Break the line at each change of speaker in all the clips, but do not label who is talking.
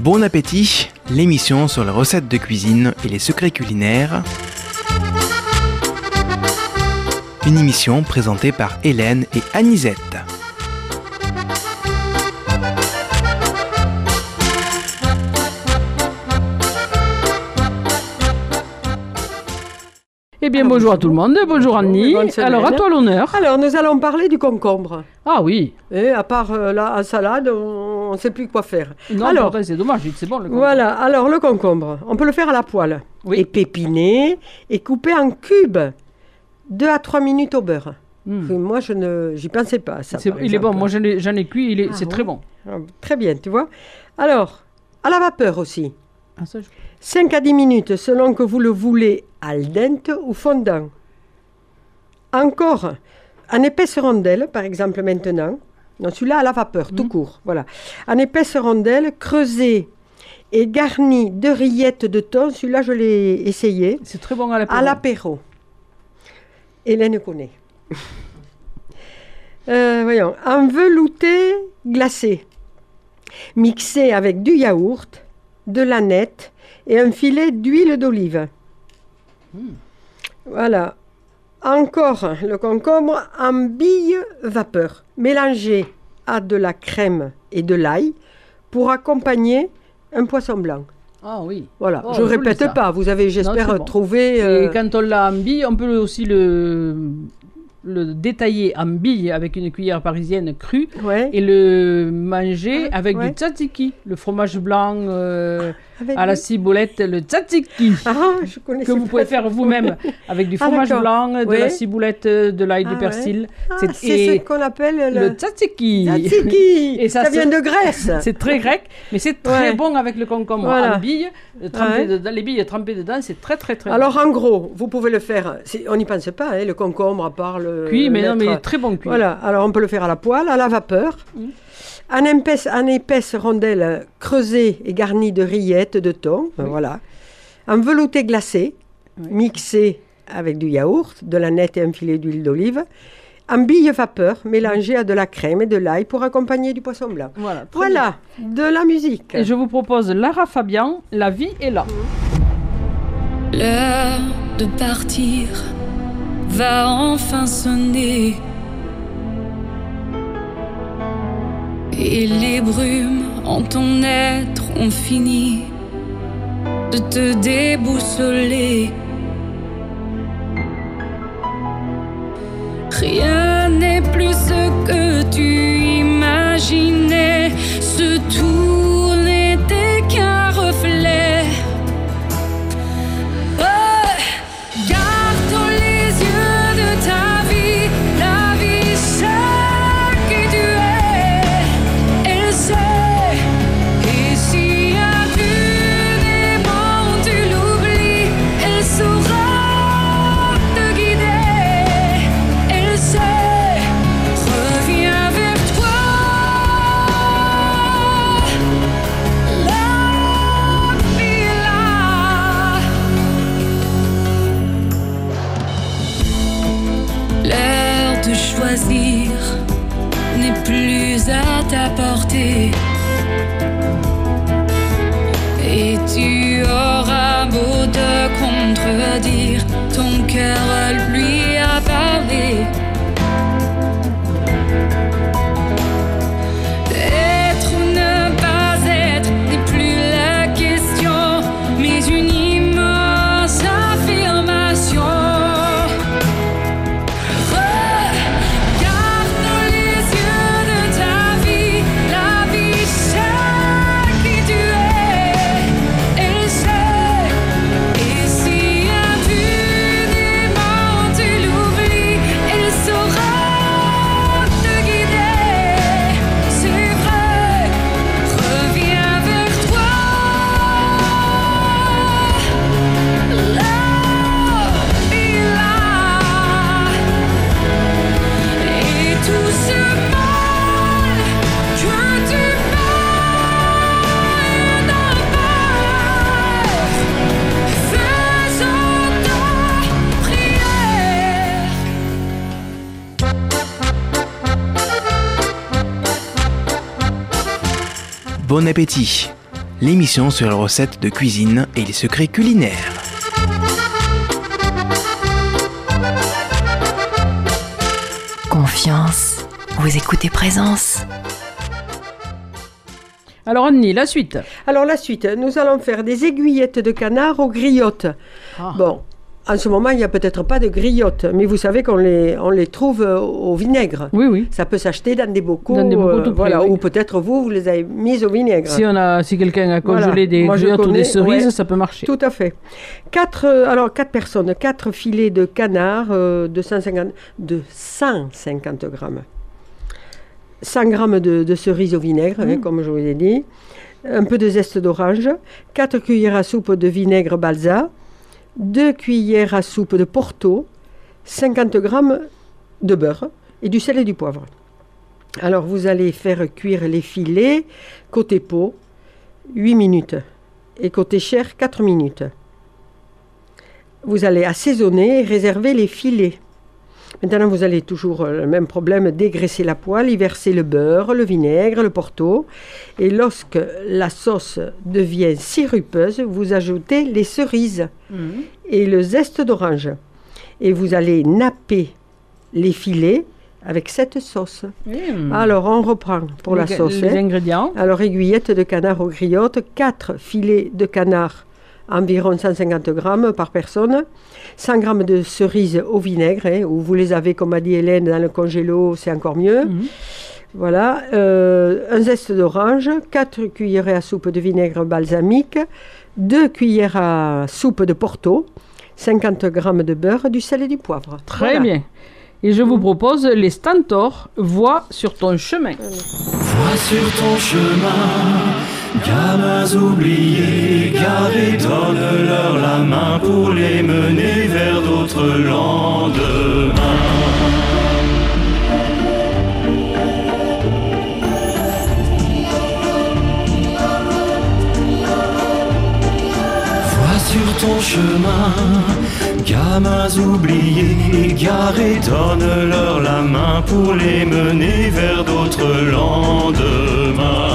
Bon appétit, l'émission sur les recettes de cuisine et les secrets culinaires. Une émission présentée par Hélène et Anisette.
Eh bien, bonjour à tout le monde, bonjour Annie. Alors, à toi l'honneur.
Alors, nous allons parler du concombre.
Ah oui.
Et à part la salade, on ne sait plus quoi faire.
Non,
alors,
c'est dommage, c'est bon le concombre.
Voilà, alors le concombre, on peut le faire à la poêle.
Oui.
Et pépiner et couper en cubes. 2 à 3 minutes au beurre. Moi, j'y pensais pas à ça.
Il est bon, moi j'en ai cuit, c'est
bon.
très bon.
Très bien, tu vois. Alors, à la vapeur aussi.
Ah, ça,
5 à 10 minutes selon que vous le voulez al dente ou fondant. Encore, en épaisse rondelle, par exemple maintenant. Non, celui-là à la vapeur, tout court. Voilà. En épaisse rondelle, creusée et garnie de rillettes de thon. Celui-là, je l'ai essayé.
C'est très bon à l'apéro.
À l'apéro. Hélène connaît. Voyons. En velouté glacé. Mixé avec du yaourt, de l'aneth et un filet d'huile d'olive. Voilà. Encore le concombre en bille vapeur, mélangé à de la crème et de l'ail pour accompagner un poisson blanc.
Ah oui.
Voilà,
Oh,
je ne répète pas, vous avez, j'espère, trouvé...
Et quand on l'a en bille, on peut aussi le détailler en bille avec une cuillère parisienne crue et le manger avec du tzatziki, le fromage blanc à la ciboulette, le tzatziki, que vous pouvez faire vous-même avec du fromage blanc, de la ciboulette, de l'ail, du persil.
C'est ce qu'on appelle
le tzatziki.
Et ça vient de Grèce.
C'est très grec, mais c'est très bon avec le concombre en bille, les billes trempées dedans, c'est très très très
Alors en gros, vous pouvez le faire, on n'y pense pas, le concombre à part le...
Cuit, mais non, mais très bon cuit.
Voilà, alors on peut le faire à la poêle, à la vapeur, en épaisse rondelle creusée et garnie de rillettes de thon, voilà, en velouté glacé, mixé avec du yaourt, de l'aneth et un filet d'huile d'olive, en bille vapeur, mélangé à de la crème et de l'ail pour accompagner du poisson blanc. Voilà, de la musique.
Et je vous propose Lara Fabian, La vie est là.
L'heure de partir va enfin sonner et les brumes en ton être ont fini de te déboussoler. Rien n'est plus ce que tu imaginais, ce tout n'était qu'un reflet. N'est plus à ta portée et tu auras beau te contredire, ton cœur lui a parlé. Être ou ne pas être n'est plus la question, mais une immense affirmation.
Bon appétit. l'émission sur les recettes de cuisine et les secrets culinaires.
Confiance, vous écoutez Présence.
Alors Annie, la suite.
Alors la suite, nous allons faire des aiguillettes de canard aux griottes. Bon, en ce moment, il n'y a peut-être pas de griottes, mais vous savez qu'on les trouve au vinaigre.
Oui.
Ça peut s'acheter dans des bocaux,
tout près, oui.
Ou peut-être vous les avez mises au vinaigre.
Si quelqu'un a congelé des griottes ou des cerises, ça peut marcher.
Tout à fait. 4 personnes, 4 filets de canard de 150 grammes. 100 grammes de cerises au vinaigre, comme je vous l'ai dit. Un peu de zeste d'orange. 4 cuillères à soupe de vinaigre balsa. 2 cuillères à soupe de Porto, 50 grammes de beurre et du sel et du poivre. Alors, vous allez faire cuire les filets côté peau 8 minutes et côté chair 4 minutes. Vous allez assaisonner et réserver les filets. Maintenant, vous allez toujours le même problème, dégraisser la poêle, y verser le beurre, le vinaigre, le Porto. Et lorsque la sauce devient sirupeuse, vous ajoutez les cerises et le zeste d'orange. Et vous allez napper les filets avec cette sauce. Alors, on reprend pour la sauce.
Les ingrédients.
Alors, aiguillettes de canard aux griottes, 4 filets de canard, environ 150 grammes par personne. 100 grammes de cerises au vinaigre, ou vous les avez, comme a dit Hélène, dans le congélo, c'est encore mieux. Voilà. Un zeste d'orange, 4 cuillères à soupe de vinaigre balsamique, 2 cuillères à soupe de Porto, 50 grammes de beurre, du sel et du poivre.
Très bien. Et je vous propose les Stentors, Voix sur ton chemin.
Voix sur ton chemin, gamins oubliés, égarés, donne-leur la main pour les mener vers d'autres lendemains. Voix sur ton chemin, gamins oubliés, égarés, donne-leur la main pour les mener vers d'autres lendemains.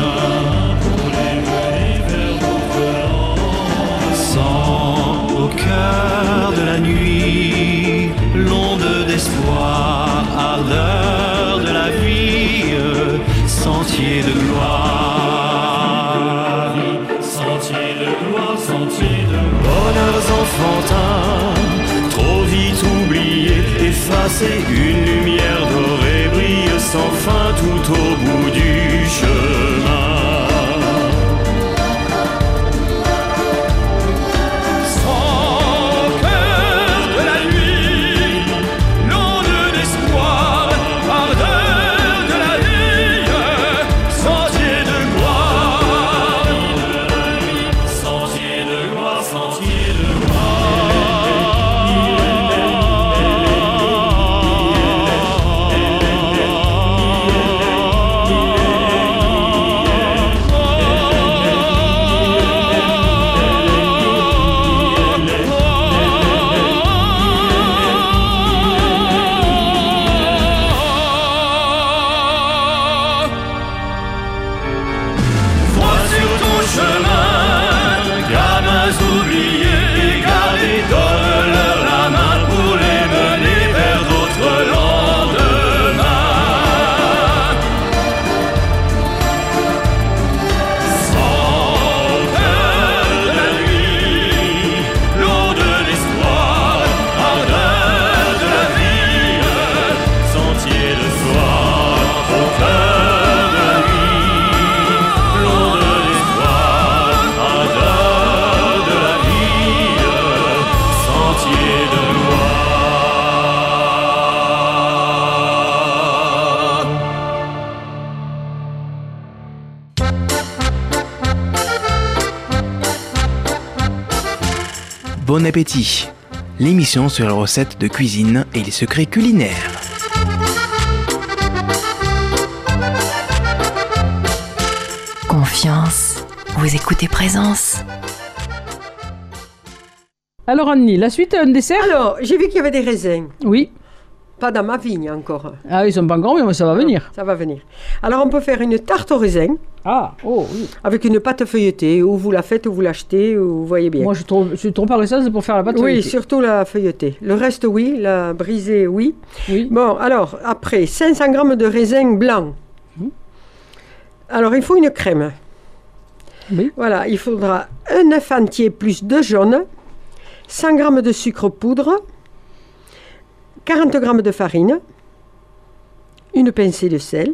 Au cœur de la nuit, l'onde d'espoir, ardeur de la vie, sentier de gloire, sentier de gloire, sentier de bonheurs enfantins, trop vite oubliés, effacés, une lumière dorée brille sans fin tout au bout du chemin.
Bon appétit, l'émission sur les recettes de cuisine et les secrets culinaires.
Confiance, vous écoutez Présence.
Alors Annie, la suite, un dessert?
Alors, j'ai vu qu'il y avait des raisins.
Oui.
pas dans ma vigne encore.
Ah, ils sont pas encore, mais ça va venir.
Ça va venir. Alors, on peut faire une tarte au raisin.
Ah, oh, oui.
Avec une pâte feuilletée, ou vous la faites, ou vous l'achetez, ou vous voyez bien.
Moi, je suis trop paresseuse pour faire la pâte feuilletée.
Oui, surtout la feuilletée. Le reste, oui. La brisée, oui. Bon, alors, après, 500 g de raisin blanc. Alors, il faut une crème.
Oui.
Voilà, il faudra un œuf entier plus 2 jaunes, 100 g de sucre poudre, 40 g de farine, une pincée de sel,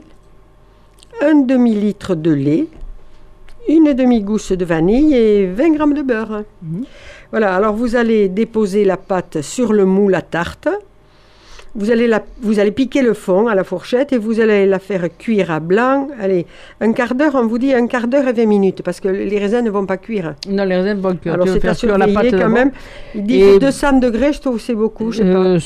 un demi-litre de lait, une demi-gousse de vanille et 20 g de beurre. Voilà, alors vous allez déposer la pâte sur le moule à tarte. Vous allez piquer le fond à la fourchette et vous allez la faire cuire à blanc. Allez, un quart d'heure, on vous dit un quart d'heure et 20 minutes, parce que les raisins ne vont pas cuire.
Non, les raisins ne vont pas cuire.
Alors c'est à surveiller quand même. Il dit 200 degrés, je trouve que c'est beaucoup, je sais pas.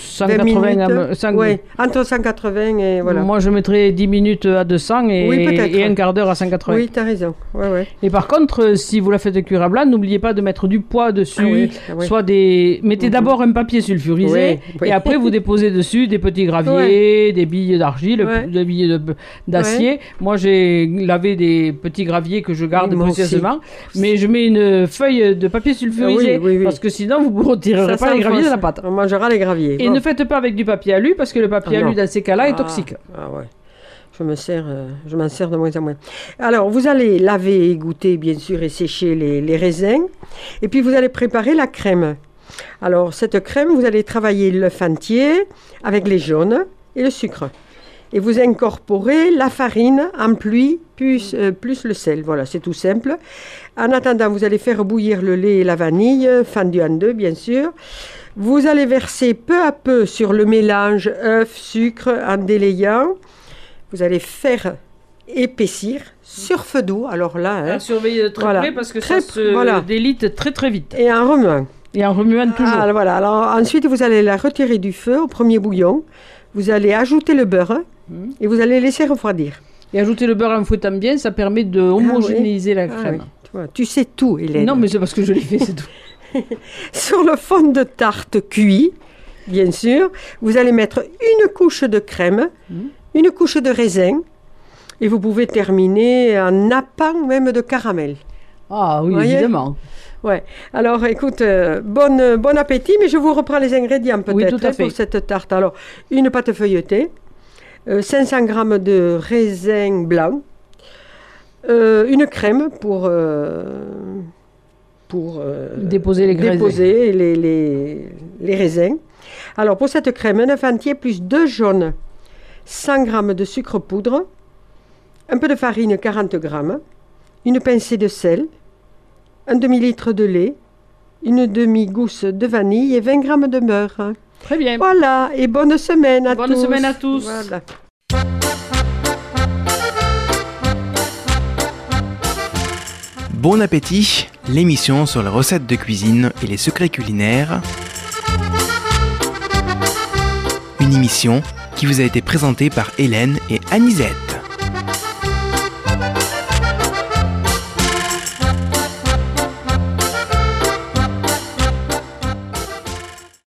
180
Oui, entre 180 et voilà.
Moi, je mettrais 10 minutes à 200 et un quart d'heure à 180.
Oui, tu as raison. Ouais.
Et par contre, si vous la faites cuire à blanc, n'oubliez pas de mettre du poids dessus. Soit mettez d'abord un papier sulfurisé et après vous déposez dessus des petits graviers, des billes d'argile, des billes d'acier. Moi, j'ai lavé des petits graviers que je garde précieusement, mais je mets une feuille de papier sulfurisé parce que sinon vous ne retirerez pas les graviers de la pâte.
On mangera les graviers.
Et ne faites pas avec du papier alu parce que le papier alu dans ces cas-là est toxique.
Ah ouais. Je m'en sers de moins en moins. Alors, vous allez laver, égoutter, bien sûr, et sécher les raisins. Et puis, vous allez préparer la crème. Alors, cette crème, vous allez travailler l'œuf entier avec les jaunes et le sucre. Et vous incorporez la farine en pluie plus le sel. Voilà, c'est tout simple. En attendant, vous allez faire bouillir le lait et la vanille, fendus en deux, bien sûr. Vous allez verser peu à peu sur le mélange œuf, sucre, en délayant. Vous allez faire épaissir sur feu doux. Alors là,
surveillez de très près parce que ça se délite très très vite.
Et en remuant.
Et en remuant toujours.
Voilà. Alors ensuite, vous allez la retirer du feu au premier bouillon. Vous allez ajouter le beurre et vous allez laisser refroidir.
Et ajouter le beurre en fouettant bien, ça permet de homogénéiser la crème.
Tu sais tout, Hélène.
Non, mais c'est parce que je l'ai fait, c'est tout.
Sur le fond de tarte cuit, bien sûr, vous allez mettre une couche de crème, une couche de raisin, et vous pouvez terminer en nappant même de caramel.
Ah oui, évidemment.
Ouais. Alors, écoute, bon appétit, mais je vous reprends les ingrédients peut-être pour cette tarte. Alors, une pâte feuilletée, 500 g de raisin blanc, une crème pour
déposer
les raisins. Alors, pour cette crème, un œuf entier plus 2 jaunes, 100 g de sucre poudre, un peu de farine, 40 g, une pincée de sel, un demi-litre de lait, une demi-gousse de vanille et 20 g de beurre.
Très bien.
Voilà, et bonne semaine à tous.
Bonne semaine à tous.
Voilà.
Bon appétit, l'émission sur les recettes de cuisine et les secrets culinaires. Une émission qui vous a été présentée par Hélène et Anisette.